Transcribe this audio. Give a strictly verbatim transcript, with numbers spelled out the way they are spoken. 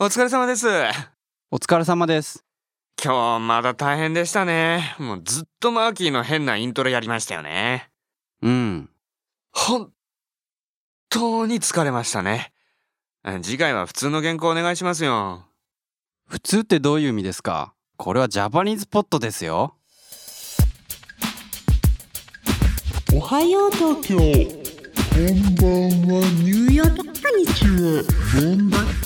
お疲れ様です。 お疲れ様です。 今日まだ大変でしたね。もうずっとマーキーの変なイントロやりましたよね。 うん。 本当に疲れましたね。次回は普通の原稿お願いしますよ。 普通ってどういう意味ですか？これはジャパニーズポットですよ。 おはよう東京、こんばんはニューヨーク、こんにちはボンバッ